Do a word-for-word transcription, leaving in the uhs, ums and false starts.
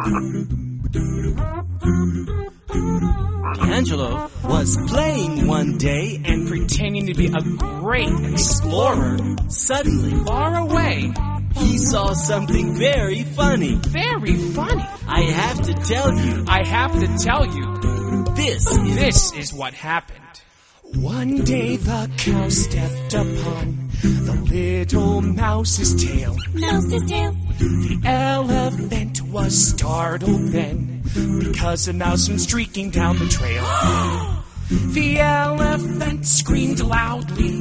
Angelo was playing one day and pretending to be a great explorer. Suddenly, Far away. he saw something very funny. Very funny. I have to tell you, I have to tell you, this is... this is what happened. One day the cow stepped upon the little mouse's tail. Mouse's tail. The elephant was startled then, because a mouse went streaking down the trail. The elephant screamed loudly.